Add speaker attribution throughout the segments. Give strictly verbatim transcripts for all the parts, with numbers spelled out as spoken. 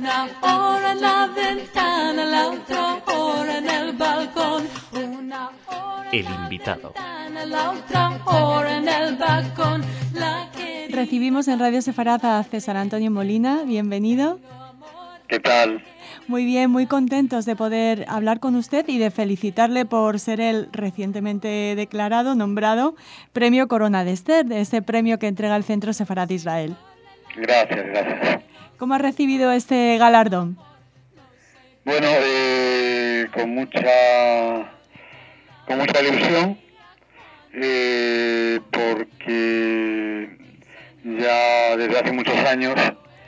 Speaker 1: Una hora en la ventana, la otra hora en el balcón. Una hora
Speaker 2: El invitado.
Speaker 1: la otra hora en el balcón. La que...
Speaker 3: Recibimos en Radio Sefarad a César Antonio Molina. Bienvenido.
Speaker 4: ¿Qué tal?
Speaker 3: Muy bien, muy contentos de poder hablar con usted y de felicitarle por ser el recientemente declarado, nombrado Premio Corona de Esther, de ese premio que entrega el Centro Sefarad de Israel.
Speaker 4: Gracias, gracias.
Speaker 3: ¿Cómo ha recibido este galardón?
Speaker 4: Bueno, eh, con mucha con mucha ilusión, eh, porque ya desde hace muchos años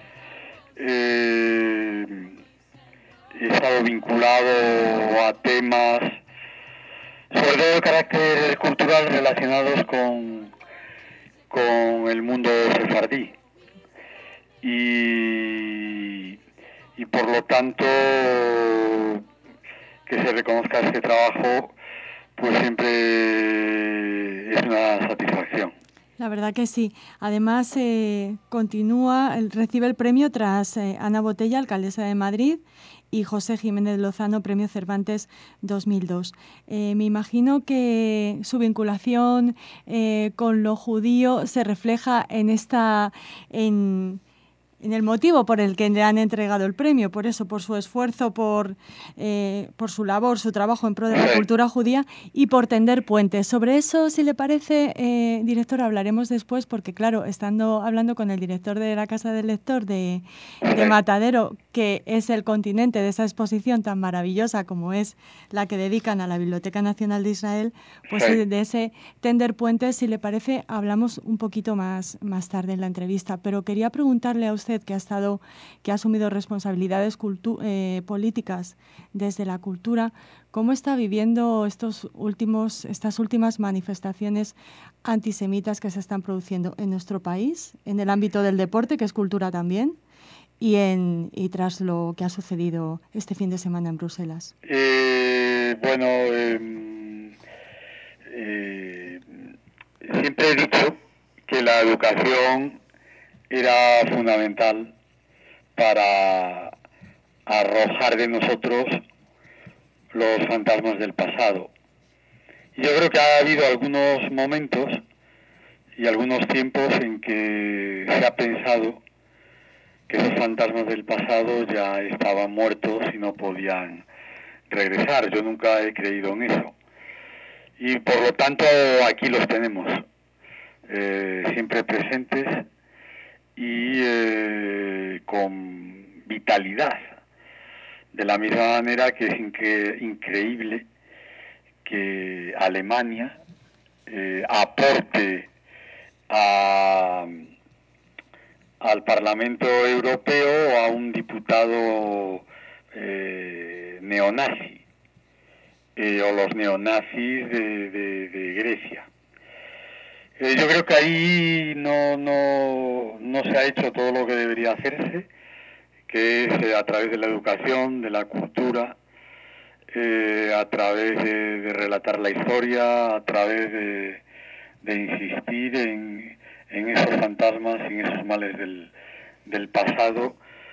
Speaker 4: eh, he estado vinculado a temas, sobre todo de carácter cultural, relacionados con, con el mundo sefardí. Y, y por lo tanto, que se reconozca este trabajo, pues siempre es una satisfacción.
Speaker 3: La verdad que sí. Además, eh, continúa, recibe el premio tras eh, Ana Botella, alcaldesa de Madrid, y José Jiménez Lozano, Premio Cervantes dos mil dos. Eh, me imagino que su vinculación eh, con lo judío se refleja en esta... En, en el motivo por el que le han entregado el premio, por eso, por su esfuerzo, por, eh, por su labor, su trabajo en pro de la cultura judía y por tender puentes. Sobre eso, si le parece, eh, director, hablaremos después, porque claro, estando hablando con el director de la Casa del Lector de, de Matadero, que es el continente de esa exposición tan maravillosa como es la que dedican a la Biblioteca Nacional de Israel, pues sí. de ese tender puentes, si le parece, hablamos un poquito más, más tarde en la entrevista. Pero quería preguntarle a usted, que ha estado, que ha asumido responsabilidades cultu- eh, políticas desde la cultura, ¿cómo está viviendo estos últimos, estas últimas manifestaciones antisemitas que se están produciendo en nuestro país, en el ámbito del deporte, que es cultura también, y, en, y tras lo que ha sucedido este fin de semana en Bruselas?
Speaker 4: Eh, bueno, eh, eh, siempre he dicho que la educación era fundamental para arrojar de nosotros los fantasmas del pasado. Y yo creo que ha habido algunos momentos y algunos tiempos en que se ha pensado que esos fantasmas del pasado ya estaban muertos y no podían regresar. Yo nunca he creído en eso. Y por lo tanto aquí los tenemos, eh, siempre presentes y eh, con vitalidad, de la misma manera que es incre- increíble que Alemania eh, aporte a, al Parlamento Europeo a un diputado eh, neonazi, eh, o los neonazis de, de, de Grecia. Eh, yo creo que ahí no, no, no se ha hecho todo lo que debería hacerse, que es eh, a través de la educación, de la cultura, eh, a través de, de relatar la historia, a través de, de insistir en, en esos fantasmas y en esos males del, del pasado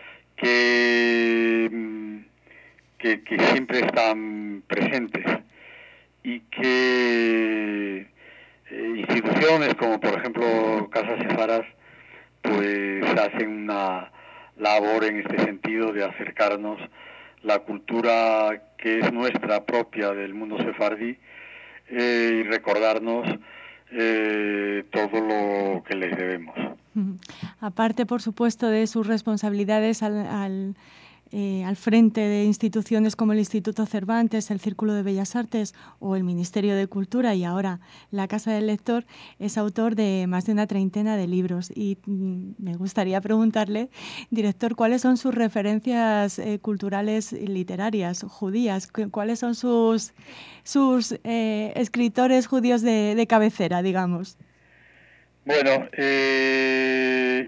Speaker 4: que, que, que siempre están presentes y que instituciones como por ejemplo Casa Sefarad pues hacen una labor en este sentido de acercarnos la cultura que es nuestra propia del mundo sefardí eh, y recordarnos eh, todo lo que les debemos.
Speaker 3: Aparte, por supuesto, de sus responsabilidades al, al Eh, al frente de instituciones como el Instituto Cervantes, el Círculo de Bellas Artes o el Ministerio de Cultura y ahora la Casa del Lector, es autor de más de una treintena de libros. Y mm, me gustaría preguntarle, director, ¿cuáles son sus referencias eh, culturales y literarias judías? ¿Cuáles son sus, sus eh, escritores judíos de, de cabecera, digamos?
Speaker 4: Bueno, eh...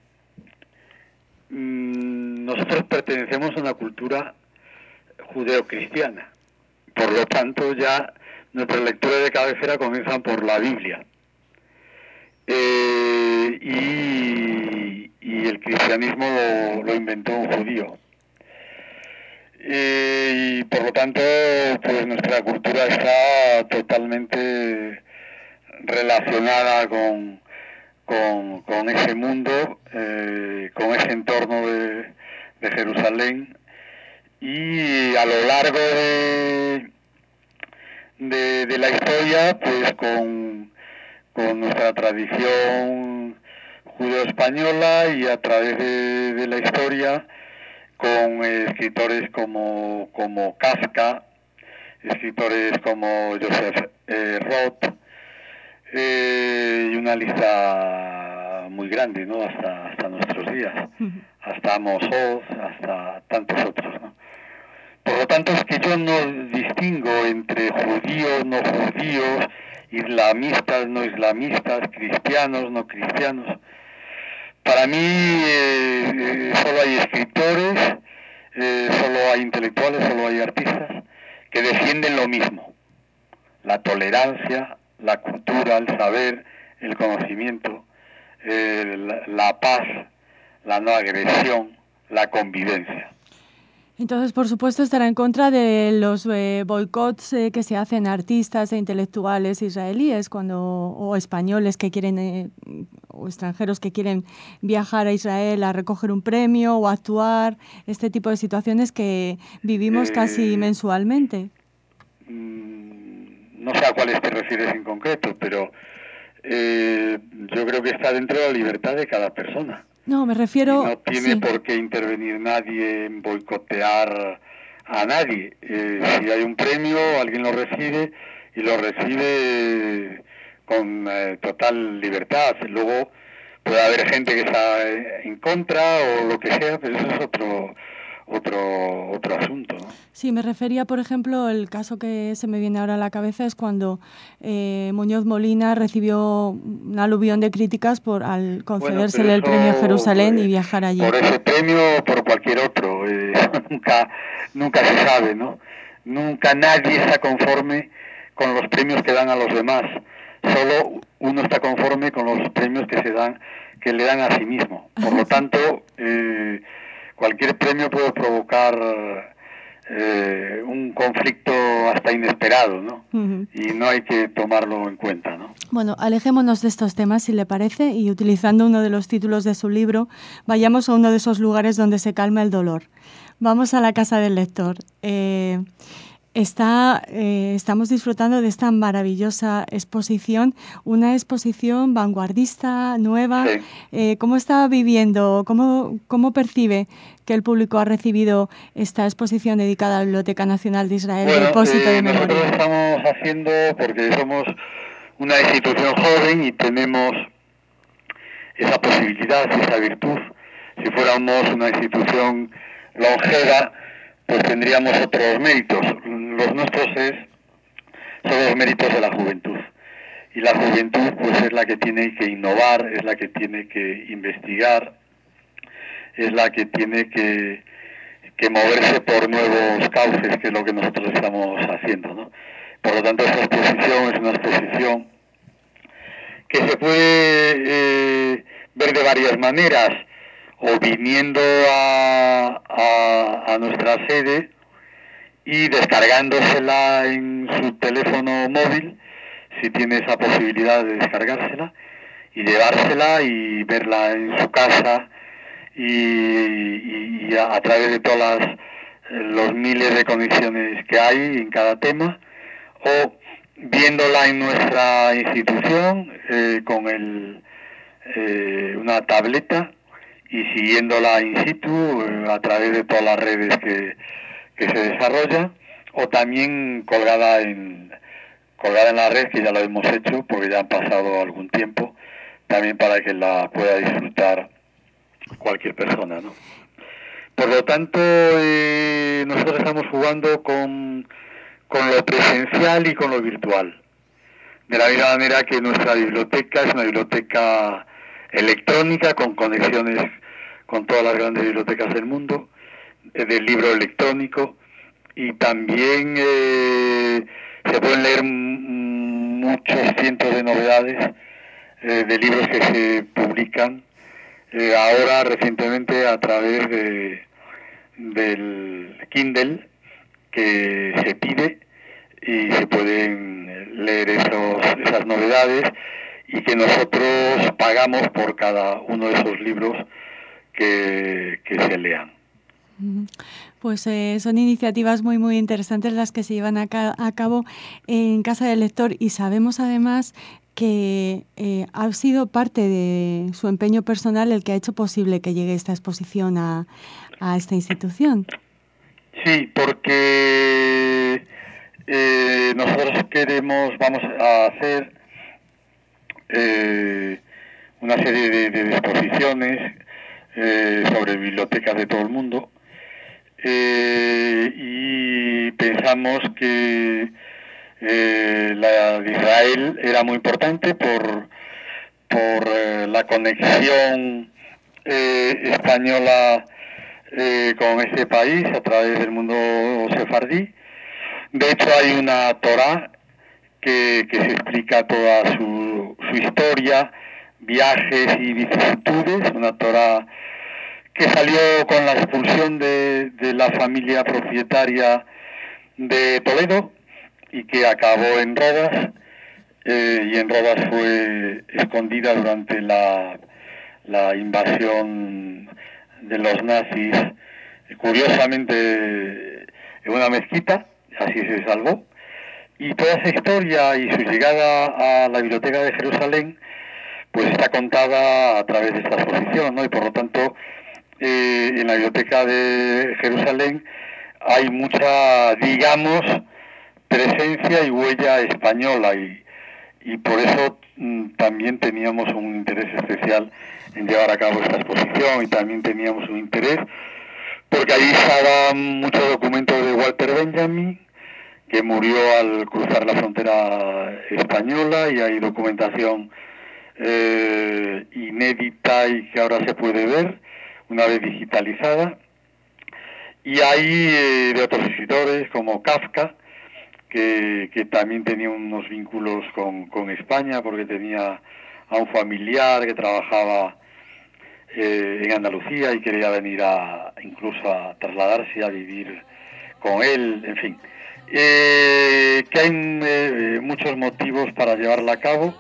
Speaker 4: nosotros pertenecemos a una cultura judeocristiana, por lo tanto ya nuestras lecturas de cabecera comienzan por la Biblia, eh, y, y y el cristianismo lo, lo inventó un judío. Eh, y por lo tanto, pues nuestra cultura está totalmente relacionada con, con, con ese mundo, eh, con ese entorno de, de Jerusalén, y a lo largo de, de, de la historia, pues con, con nuestra tradición judeo-española, y a través de, de la historia con eh, escritores como, como Kafka, escritores como Joseph eh, Roth, eh, y una lista muy grande, ¿no? Hasta, hasta nuestros días, hasta Amos Oz, hasta tantos otros, ¿no? Por lo tanto, es que yo no distingo entre judíos, no judíos, islamistas, no islamistas, cristianos, no cristianos. Para mí eh, eh, solo hay escritores, eh, solo hay intelectuales, solo hay artistas que defienden lo mismo: la tolerancia, la cultura, el saber, el conocimiento, eh, la, la paz, la no agresión, la convivencia.
Speaker 3: Entonces, por supuesto, estará en contra de los eh, boicots eh, que se hacen a artistas e intelectuales israelíes cuando o españoles que quieren eh, o extranjeros que quieren viajar a Israel a recoger un premio o a actuar, este tipo de situaciones que vivimos eh, casi mensualmente.
Speaker 4: No sé a cuáles te refieres en concreto, pero eh, yo creo que está dentro de la libertad de cada persona.
Speaker 3: No, me refiero...
Speaker 4: Y no tiene
Speaker 3: sí.
Speaker 4: por qué intervenir nadie en boicotear a nadie. Eh, si hay un premio, alguien lo recibe y lo recibe con eh, total libertad. Luego puede haber gente que está en contra o lo que sea, pero eso es otro otro otro asunto, ¿no?
Speaker 3: Sí, me refería, por ejemplo, el caso que se me viene ahora a la cabeza es cuando eh, Muñoz Molina recibió un aluvión de críticas por al concedérsele bueno, el premio Jerusalén
Speaker 4: eh,
Speaker 3: y viajar allí.
Speaker 4: Por ese premio o por cualquier otro, eh, nunca nunca se sabe, ¿no? Nunca nadie está conforme con los premios que dan a los demás. Solo uno está conforme con los premios que se dan, que le dan a sí mismo. Por lo tanto, eh, cualquier premio puede provocar eh, un conflicto hasta inesperado, ¿no? Uh-huh. Y no hay que tomarlo en cuenta, ¿no?
Speaker 3: Bueno, alejémonos de estos temas, si le parece, y utilizando uno de los títulos de su libro, vayamos a uno de esos lugares donde se calma el dolor. Vamos a la casa del lector. Eh, Está, eh, estamos disfrutando de esta maravillosa exposición, una exposición vanguardista, nueva.
Speaker 4: Sí.
Speaker 3: Eh, ¿Cómo está viviendo, cómo, cómo percibe que el público ha recibido esta exposición dedicada a la Biblioteca Nacional de Israel,
Speaker 4: bueno,
Speaker 3: Depósito
Speaker 4: eh,
Speaker 3: de Memoria?
Speaker 4: Nosotros estamos haciendo, porque somos una institución joven y tenemos esa posibilidad, esa virtud. Si fuéramos una institución longeva, pues tendríamos otros méritos. Los nuestros es, son los méritos de la juventud. Y la juventud pues es la que tiene que innovar, es la que tiene que investigar, es la que tiene que, que moverse por nuevos cauces, que es lo que nosotros estamos haciendo, ¿no? Por lo tanto, esta exposición es una exposición que se puede eh, ver de varias maneras, o viniendo a, a, a nuestra sede y descargándosela en su teléfono móvil, si tiene esa posibilidad de descargársela, y llevársela y verla en su casa, y, y, y a, a través de todas las, los miles de conexiones que hay en cada tema, o viéndola en nuestra institución eh, con el, eh, una tableta, y siguiéndola in situ eh, a través de todas las redes que, que se desarrolla, o también colgada en colgada en la red, que ya lo hemos hecho porque ya han pasado algún tiempo, también para que la pueda disfrutar cualquier persona, ¿no? Por lo tanto, eh, nosotros estamos jugando con, con lo presencial y con lo virtual, de la misma manera que nuestra biblioteca es una biblioteca electrónica con conexiones con todas las grandes bibliotecas del mundo, eh, del libro electrónico, y también eh, se pueden leer m- muchos cientos de novedades eh, de libros que se publican eh, ahora recientemente a través de del Kindle, que se pide y se pueden leer esos, esas novedades, y que nosotros pagamos por cada uno de esos libros que, que se lean.
Speaker 3: Pues eh, son iniciativas muy muy interesantes las que se llevan a, ca a cabo en Casa del Lector, y sabemos además que eh, ha sido parte de su empeño personal el que ha hecho posible que llegue esta exposición a, a esta institución.
Speaker 4: Sí, porque eh, nosotros queremos, vamos a hacer eh, una serie de, de exposiciones eh, sobre bibliotecas de todo el mundo, eh, y pensamos que eh, la de Israel era muy importante por, por eh, la conexión eh, española eh, con ese país a través del mundo sefardí. De hecho hay una Torá que, que se explica toda su, su historia, viajes y vicisitudes, una Torá que salió con la expulsión de, de la familia propietaria de Toledo y que acabó en Rodas, eh, y en Rodas fue escondida durante la, la invasión de los nazis, curiosamente en una mezquita, así se salvó. Y toda esa historia y su llegada a la Biblioteca de Jerusalén pues está contada a través de esta exposición, ¿no? Y por lo tanto eh, en la Biblioteca de Jerusalén hay mucha, digamos, presencia y huella española, y, y por eso mm, también teníamos un interés especial en llevar a cabo esta exposición, y también teníamos un interés porque ahí estaban muchos documentos de Walter Benjamin, que murió al cruzar la frontera española, y hay documentación eh, inédita y que ahora se puede ver una vez digitalizada, y hay eh, de otros escritores como Kafka, que, que también tenía unos vínculos con, con España porque tenía a un familiar que trabajaba eh, en Andalucía y quería venir a incluso a trasladarse a vivir con él, en fin. Eh, que hay eh, muchos motivos para llevarla a cabo,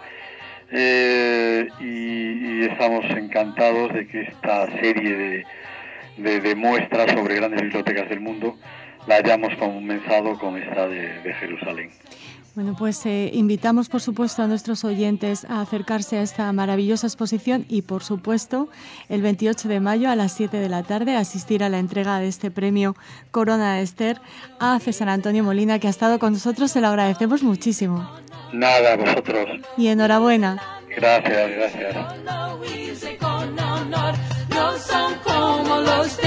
Speaker 4: eh, y, y estamos encantados de que esta serie de, de, de muestras sobre grandes bibliotecas del mundo la hayamos comenzado con esta de, de Jerusalén.
Speaker 3: Bueno, pues eh, invitamos, por supuesto, a nuestros oyentes a acercarse a esta maravillosa exposición y, por supuesto, el veintiocho de mayo a las siete de la tarde asistir a la entrega de este premio Corona de Ester a César Antonio Molina, que ha estado con nosotros. Se lo agradecemos muchísimo.
Speaker 4: Nada, vosotros.
Speaker 3: Y enhorabuena.
Speaker 4: Gracias, gracias.
Speaker 1: No son como los